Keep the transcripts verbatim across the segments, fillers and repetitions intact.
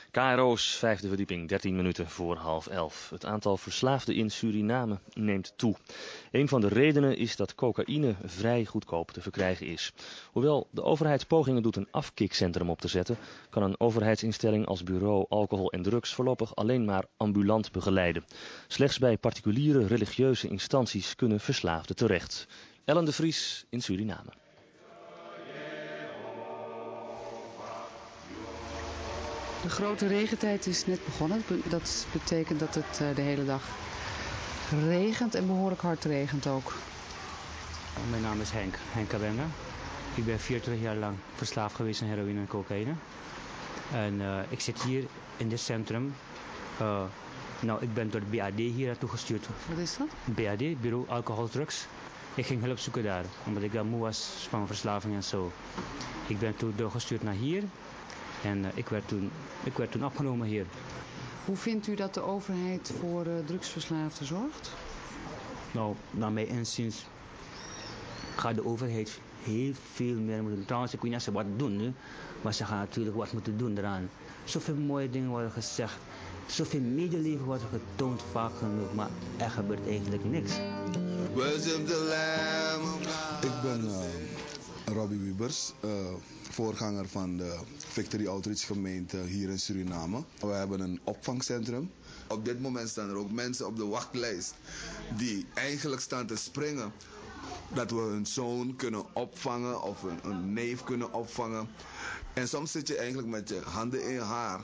K R O's vijfde verdieping, dertien minuten voor half elf. Het aantal verslaafden in Suriname neemt toe. Een van de redenen is dat cocaïne vrij goedkoop te verkrijgen is. Hoewel de overheid pogingen doet een afkikcentrum op te zetten, kan een overheidsinstelling als Bureau Alcohol en Drugs voorlopig alleen maar ambulant begeleiden. Slechts bij particuliere religieuze instanties kunnen verslaafden terecht. Ellen de Vries in Suriname. De grote regentijd is net begonnen. Dat betekent dat het de hele dag regent en behoorlijk hard regent ook. Mijn naam is Henk, Henk Kabenga. Ik ben vierentwintig jaar lang verslaafd geweest aan heroïne en cocaïne. En uh, ik zit hier in dit centrum. Uh, nou, ik ben door de B A D hier naartoe gestuurd. Wat is dat? B A D, Bureau Alcohol Drugs. Ik ging hulp zoeken daar, omdat ik dan moe was van verslaving en zo. Ik ben toen doorgestuurd naar hier. En uh, ik, werd toen, ik werd toen opgenomen hier. Hoe vindt u dat de overheid voor uh, drugsverslaafden zorgt? Nou, naar mijn inziens gaat de overheid heel veel meer moeten doen. Trouwens, ik weet niet of ze wat doen nu, maar ze gaan natuurlijk wat moeten doen eraan. Zoveel mooie dingen worden gezegd, zoveel medeleven wordt getoond vaak genoeg, maar er gebeurt eigenlijk niks. Ik ben uh, Robbie Wiebers, uh, voorganger van de Victory Outreach gemeente hier in Suriname. We hebben een opvangcentrum. Op dit moment staan er ook mensen op de wachtlijst die eigenlijk staan te springen dat we hun zoon kunnen opvangen of een, een neef kunnen opvangen. En soms zit je eigenlijk met je handen in je haar.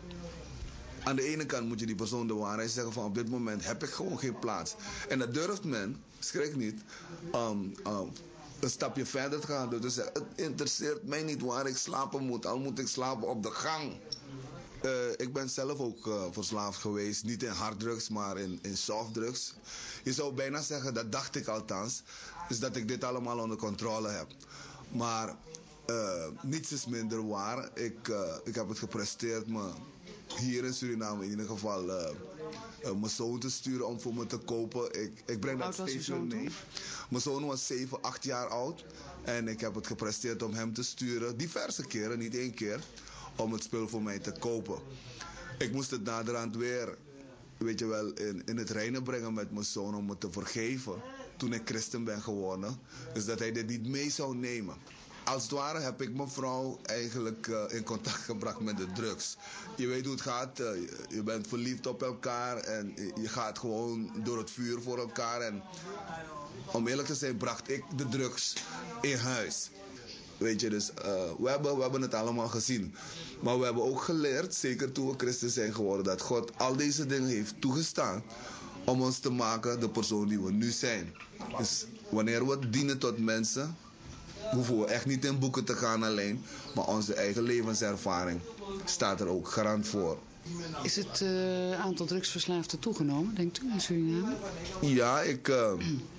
Aan de ene kant moet je die persoon de waarheid zeggen van op dit moment heb ik gewoon geen plaats. En dat durft men, schrik niet, um, um, een stapje verder te gaan. Dus te zeggen, het interesseert mij niet waar ik slapen moet, al moet ik slapen op de gang. Uh, ik ben zelf ook uh, verslaafd geweest, niet in harddrugs, maar in, in softdrugs. Je zou bijna zeggen, dat dacht ik althans, is dat ik dit allemaal onder controle heb. Maar uh, niets is minder waar. Ik, uh, ik heb het gepresteerd me hier in Suriname in ieder geval uh, uh, mijn zoon te sturen om voor me te kopen. Ik, ik breng dat steeds weer mee. Mijn zoon was zeven, acht jaar oud. En ik heb het gepresteerd om hem te sturen, diverse keren, niet één keer, om het spul voor mij te kopen. Ik moest het naderhand weer, weet je wel, in, in het reinen brengen met mijn zoon om me te vergeven. Toen ik christen ben geworden. Dus dat hij dit niet mee zou nemen. Als het ware heb ik mijn vrouw eigenlijk uh, in contact gebracht met de drugs. Je weet hoe het gaat. Uh, je bent verliefd op elkaar. En je gaat gewoon door het vuur voor elkaar. En om eerlijk te zijn bracht ik de drugs in huis. Weet je, dus uh, we, hebben, we hebben het allemaal gezien. Maar we hebben ook geleerd, zeker toen we christen zijn geworden, dat God al deze dingen heeft toegestaan om ons te maken de persoon die we nu zijn. Dus wanneer we dienen tot mensen, hoeven we echt niet in boeken te gaan alleen, maar onze eigen levenservaring staat er ook garant voor. Is het uh, aantal drugsverslaafden toegenomen, denkt u, in Suriname? Ja, ik, uh,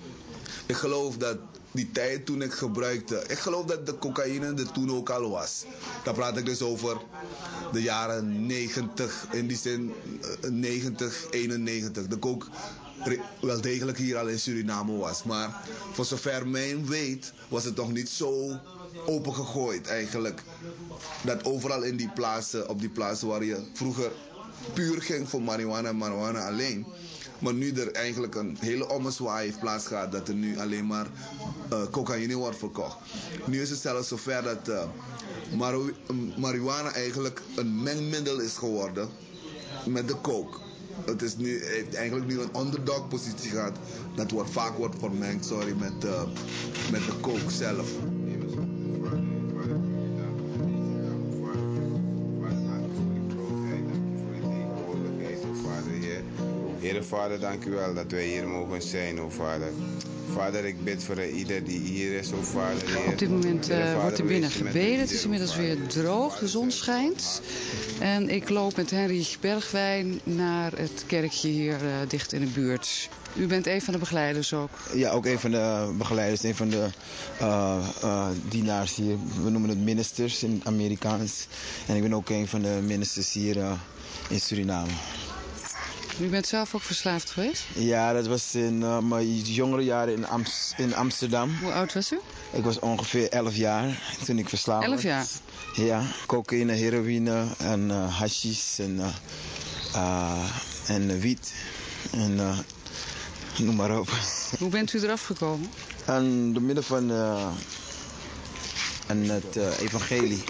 ik geloof dat die tijd toen ik gebruikte, ik geloof dat de cocaïne er toen ook al was. Dan praat ik dus over de jaren negentig, in die zin uh, negentig, eenennegentig. De coke wel degelijk hier al in Suriname was. Maar voor zover mijn weet was het nog niet zo opengegooid eigenlijk. Dat overal in die plaatsen, op die plaatsen waar je vroeger puur ging voor marijuana en marijuana alleen. Maar nu er eigenlijk een hele ommezwaai heeft plaatsgehad dat er nu alleen maar uh, cocaïne wordt verkocht. Nu is het zelfs zover dat uh, maru- marijuana eigenlijk een mengmiddel is geworden met de coke. Het is nu, heeft eigenlijk nu een underdog positie gehad. Dat wordt vaak wordt vermengd, sorry, met, uh, met de coke zelf. Heere Vader, dank u wel dat wij hier mogen zijn, o Vader. Vader, ik bid voor ieder die hier is, o Vader. Heer. Op dit moment uh, Vader, wordt er binnen gebeden. gebeden. Het is inmiddels weer droog, de zon schijnt. En ik loop met Henry Bergwijn naar het kerkje hier uh, dicht in de buurt. U bent een van de begeleiders ook? Ja, ook een van de begeleiders, een van de uh, uh, dienaars hier. We noemen het ministers in het Amerikaans. En ik ben ook een van de ministers hier uh, in Suriname. U bent zelf ook verslaafd geweest? Ja, dat was in uh, mijn jongere jaren in, Amst- in Amsterdam. Hoe oud was u? Ik was ongeveer elf jaar toen ik verslaafd was. elf jaar? Ja, cocaïne, heroïne en uh, hashish en, uh, uh, en uh, wiet en uh, noem maar op. Hoe bent u eraf gekomen? En door middel van uh, en het uh, evangelie.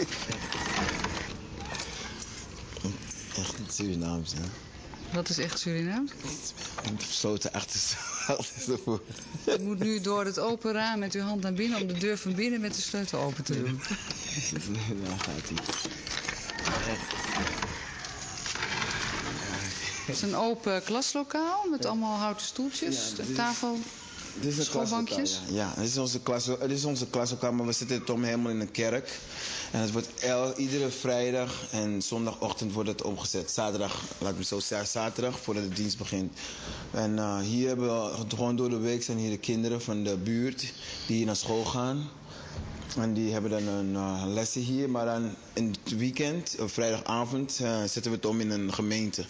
Echt niet Surinaams, hè? Wat is echt Surinaams? Sloten achterstevoor. U moet nu door het open raam met uw hand naar binnen om de deur van binnen met de sleutel open te doen. Nou gaat hij. Het is een open klaslokaal met allemaal houten stoeltjes, Ja, dit is- tafel, Dit is een schoolbankjes. klaslokaal, ja. Ja, dit is onze klas, dit is onze klaslokaal, maar we zitten toch helemaal in een kerk. En het wordt el, iedere vrijdag en zondagochtend wordt het opgezet. Zaterdag, laat me zo zeggen, zaterdag voordat de dienst begint. En uh, hier hebben we, gewoon door de week zijn hier de kinderen van de buurt die hier naar school gaan. En die hebben dan een uh, lessen hier, maar dan in het weekend, of vrijdagavond, uh, zetten we het om in een gemeente.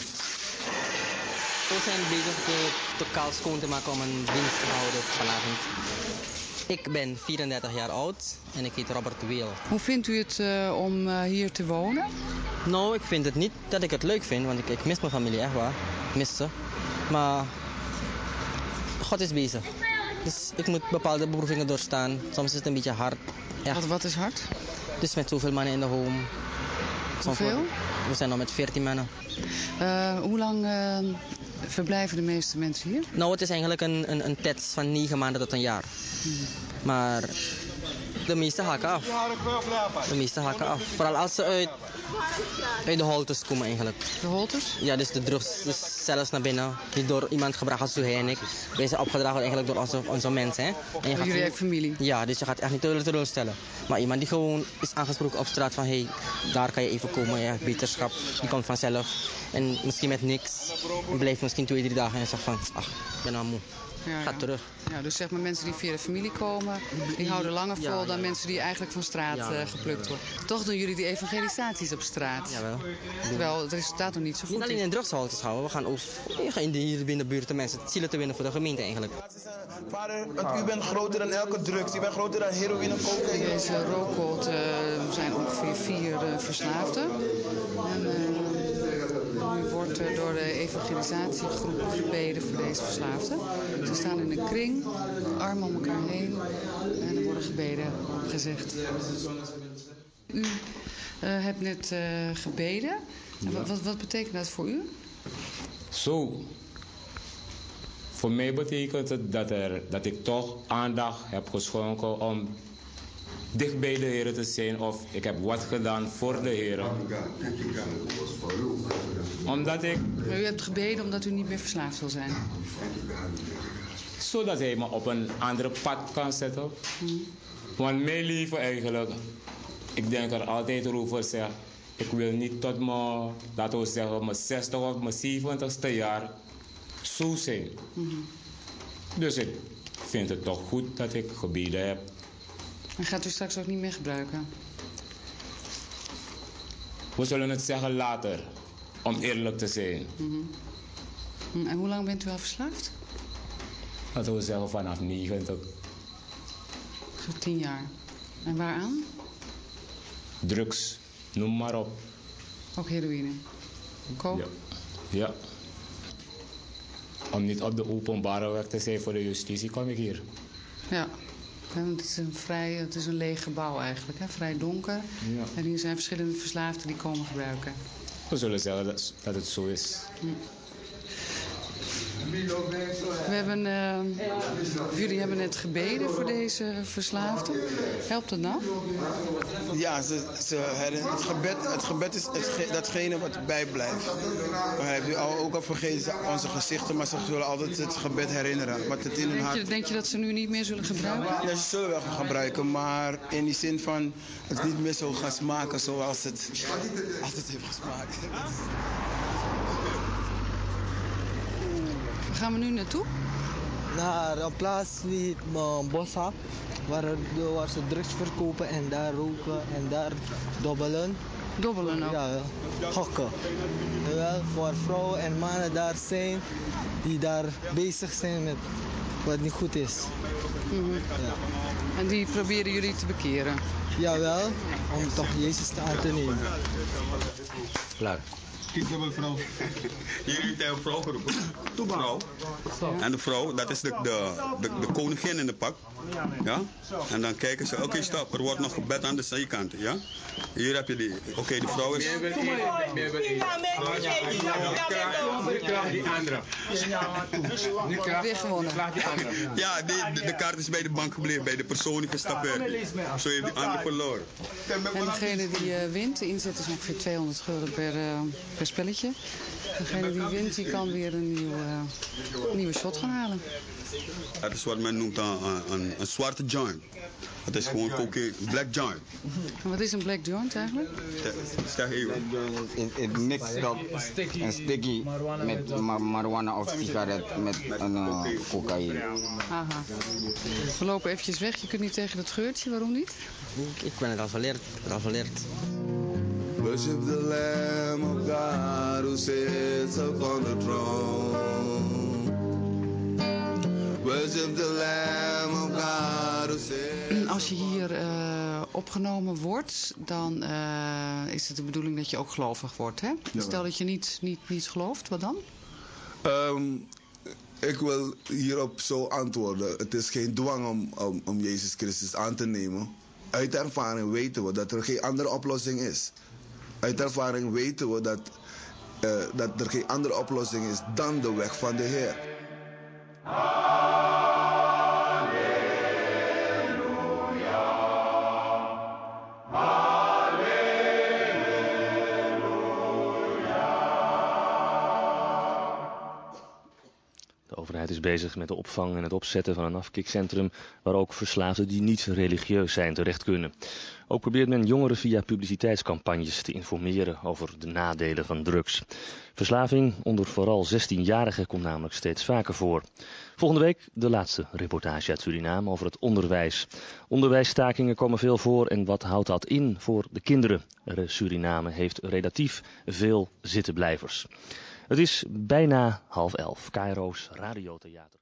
We zijn bezig de lokaal schoon te maken om een dienst te houden vanavond. Ik ben vierendertig jaar oud en ik heet Robert Weel. Hoe vindt u het uh, om uh, hier te wonen? Nou, ik vind het niet dat ik het leuk vind, want ik, ik mis mijn familie echt waar. Ik mis ze. Maar God is bezig. Dus ik moet bepaalde beproevingen doorstaan. Soms is het een beetje hard. Echt. Wat, wat is hard? Dus met zoveel mannen in de home. Soms Hoeveel? worden- We zijn nog met veertien mannen. Uh, hoe lang uh, verblijven de meeste mensen hier? Nou, het is eigenlijk een, een, een test van negen maanden tot een jaar. Maar de meeste haken af. De meeste haken af. Vooral als ze uit, uit de holtes komen eigenlijk. De holtes? Ja, dus de drugs dus zelfs naar binnen. Niet door iemand gebracht als hij en ik. Wij zijn opgedragen eigenlijk door onze, onze mensen. Hè. En je Oh, gaat jullie niet- hebben familie? Ja, dus je gaat echt niet teleur- teleurstellen. Maar iemand die gewoon is aangesproken op straat van... hé, hey, daar kan je even komen, je hebt beterschap. Die komt vanzelf. En misschien met niks. En blijft misschien twee, drie dagen en zegt van... ach, ik ben nou moe. Ja, Ga ja. terug. Ja, dus zeg maar mensen die via de familie komen, die houden langer vol Ja, ja, dan ja. mensen die eigenlijk van straat Ja, uh, ja. geplukt worden. Toch doen jullie die evangelisaties op straat. Jawel. Terwijl het resultaat nog niet zo Niet goed alleen is. in drugshaltes houden, we gaan ook we gaan in de, hier binnen de buurt de mensen zielen te winnen voor de gemeente eigenlijk. Vader, u bent groter dan elke drugs. U bent groter dan heroïne, cocaïne. Deze rookkolt uh, zijn ongeveer vier uh, verslaafden. En uh, nu wordt uh, door de evangelisatiegroep gebeden voor deze verslaafden. Ze staan in een kring, armen om elkaar heen en er worden gebeden opgezegd. U uh, hebt net uh, gebeden. En wat, wat, wat betekent dat voor u? Zo. Voor mij betekent het dat, er, dat ik toch aandacht heb geschonken om dicht bij de Heer te zijn of ik heb wat gedaan voor de Heer. Omdat ik, Maar u hebt gebeden omdat u niet meer verslaafd wil zijn. zodat hij me op een andere pad kan zetten. Hmm. Want mijn leven eigenlijk, ik denk er altijd over zeg, ik wil niet tot mijn, laten we zeggen, mijn zestig of mijn zeventigste jaar zo zijn. Hmm. Dus ik vind het toch goed dat ik gebeden heb. En gaat u straks ook niet meer gebruiken? We zullen het zeggen later, om eerlijk te zijn. Hmm. En hoe lang bent u al verslaafd? Laten we zeggen vanaf negentig. Zo tien jaar. En waaraan? Drugs, noem maar op. Ook heroïne. Coke? Ja. ja. Om niet op de openbare weg te zijn voor de justitie, kom ik hier. Ja. Ja, want het is een vrij, het is een leeg gebouw eigenlijk, hè? Vrij donker. Ja. En hier zijn verschillende verslaafden die komen gebruiken. We zullen zeggen dat, dat het zo is. Hm. We hebben, uh, jullie hebben net gebeden voor deze verslaafden. Helpt het nou? Ja, ze, ze, het, gebed, het gebed is het, datgene wat bijblijft. Heb je ook al vergeten onze gezichten, maar ze zullen altijd het gebed herinneren. Wat het in hun Denk je, hart... denk je dat ze nu niet meer zullen gebruiken? Ja, ze zullen wel gaan gebruiken, maar in die zin van het niet meer zo gaan smaken zoals het altijd heeft gesmaakt. Waar gaan we nu naartoe? Naar een plaats die uh, Boshak, waar, waar ze drugs verkopen en daar roken en daar dobbelen. Dobbelen ook? Ja, gokken. Jawel, voor vrouwen en mannen daar zijn die daar bezig zijn met wat niet goed is. Mm-hmm. Ja. En die proberen jullie te bekeren? Jawel, om toch Jezus te aan te nemen. Klaar. Kijk naar mijn vrouw. Hier heeft hij een vrouw geroepen. De vrouw. En de vrouw, dat is de, de, de, de koningin in de pak. Ja? En dan kijken ze, oké okay, stop, er wordt nog gebed aan de zijkant. Ja? Hier heb je die, oké okay, de vrouw is... Meer die andere. Weer gewonnen. Ja, die, de, de kaart is bij de bank gebleven, bij de persoon die gestapt werd. Zo heeft die andere verloren. En degene die uh, wint, de inzet is ongeveer tweehonderd gulden per, uh, per spelletje. Degene die wint, die kan weer een nieuw, uh, nieuwe shot gaan halen. Dat is wat men noemt een, een, een zwarte joint. Het is gewoon cocaïne, black joint. En wat is een black joint eigenlijk? Zeg even. Het mixt op een sticky met marijuana of sigaret met een uh, cocaïne. Aha. We lopen eventjes weg, je kunt niet tegen dat geurtje, waarom niet? Ik, ik ben het al geleerd, al geleerd. Worship the Lamb of God who sits upon the throne. Worship the Lamb of God who sits. Als je hier uh, opgenomen wordt, dan uh, is het de bedoeling dat je ook gelovig wordt, hè? Ja. Stel dat je niet, niet, niet gelooft, wat dan? Um, ik wil hierop zo antwoorden. Het is geen dwang om, om, om Jezus Christus aan te nemen. Uit ervaring weten we dat er geen andere oplossing is. Uit ervaring weten we dat, uh, dat er geen andere oplossing is dan de weg van de Heer. De overheid is bezig met de opvang en het opzetten van een afkikcentrum waar ook verslaafden die niet religieus zijn terecht kunnen. Ook probeert men jongeren via publiciteitscampagnes te informeren over de nadelen van drugs. Verslaving onder vooral zestienjarigen komt namelijk steeds vaker voor. Volgende week de laatste reportage uit Suriname over het onderwijs. Onderwijsstakingen komen veel voor en wat houdt dat in voor de kinderen? Suriname heeft relatief veel zittenblijvers. Het is bijna half elf. K R O's Radiotheater.